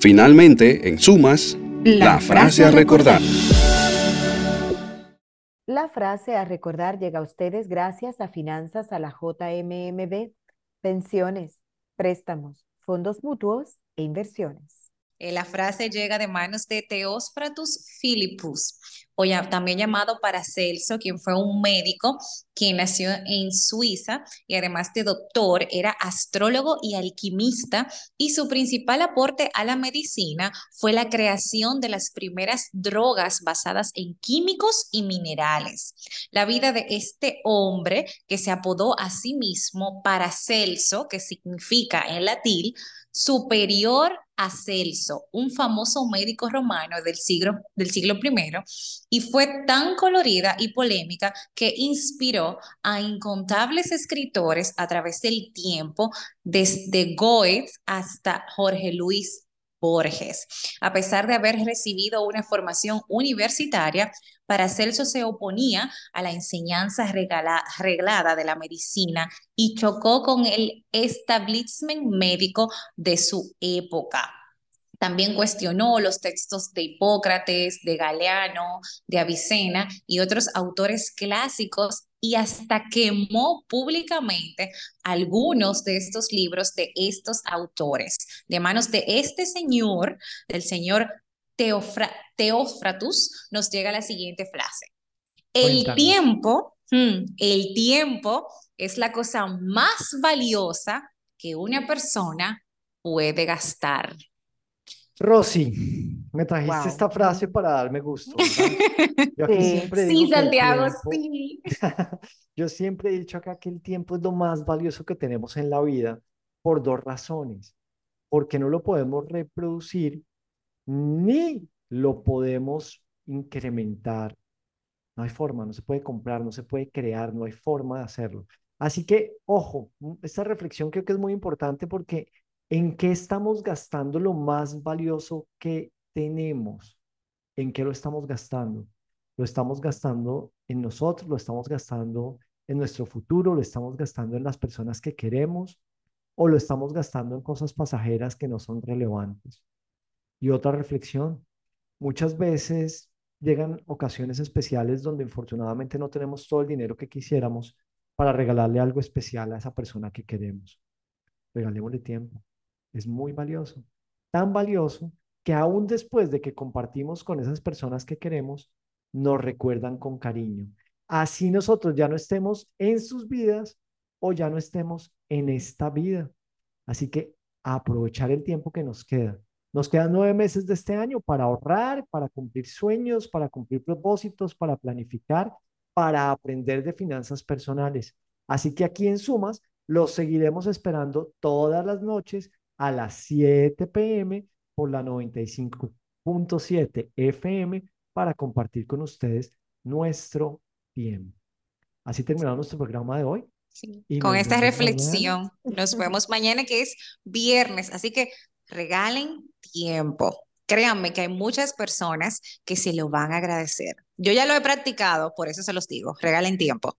Finalmente, en sumas, la frase a recordar. La frase a recordar llega a ustedes gracias a Finanzas a la JMMB, pensiones, préstamos, fondos mutuos e inversiones. La frase llega de manos de Theophratus Philippus, o también llamado Paracelso, quien fue un médico quien nació en Suiza y además de doctor, era astrólogo y alquimista, y su principal aporte a la medicina fue la creación de las primeras drogas basadas en químicos y minerales. La vida de este hombre, que se apodó a sí mismo Paracelso, que significa en latín superior a Celso, un famoso médico romano del siglo I, y fue tan colorida y polémica que inspiró a incontables escritores a través del tiempo, desde Goethe hasta Jorge Luis Borges. A pesar de haber recibido una formación universitaria, Paracelso se oponía a la enseñanza reglada de la medicina y chocó con el establishment médico de su época. También cuestionó los textos de Hipócrates, de Galeano, de Avicena y otros autores clásicos, y hasta quemó públicamente algunos de estos libros de estos autores. De manos de este señor, del señor Teófratus, nos llega la siguiente frase. Cuéntanos. El tiempo es la cosa más valiosa que una persona puede gastar. Rosy, me trajiste Wow. esta frase para darme gusto, ¿verdad? Yo aquí Sí, siempre Sí, digo que el Santiago, tiempo, sí. yo siempre he dicho acá que el tiempo es lo más valioso que tenemos en la vida por dos razones. Porque no lo podemos reproducir ni lo podemos incrementar. No hay forma, no se puede comprar, no se puede crear, no hay forma de hacerlo. Así que, ojo, esta reflexión creo que es muy importante porque ¿en qué estamos gastando lo más valioso que tenemos? ¿En qué lo estamos gastando? Lo estamos gastando en nosotros, lo estamos gastando en nuestro futuro, lo estamos gastando en las personas que queremos o lo estamos gastando en cosas pasajeras que no son relevantes. Y otra reflexión, muchas veces llegan ocasiones especiales donde infortunadamente no tenemos todo el dinero que quisiéramos para regalarle algo especial a esa persona que queremos. Regalémosle tiempo. Es muy valioso. Tan valioso que aún después de que compartimos con esas personas que queremos, nos recuerdan con cariño. Así nosotros ya no estemos en sus vidas o ya no estemos en esta vida. Así que aprovechar el tiempo que nos queda. Nos quedan 9 meses de este año para ahorrar, para cumplir sueños, para cumplir propósitos, para planificar, para aprender de finanzas personales. Así que aquí en Sumas los seguiremos esperando todas las noches a las 7 p.m. por la 95.7 FM para compartir con ustedes nuestro tiempo. Así terminamos nuestro programa de hoy Sí. y Con nos esta vemos mañana. reflexión, nos vemos mañana, que es viernes, así que regalen tiempo. Créanme que hay muchas personas que se lo van a agradecer. Yo ya lo he practicado, por eso se los digo, regalen tiempo.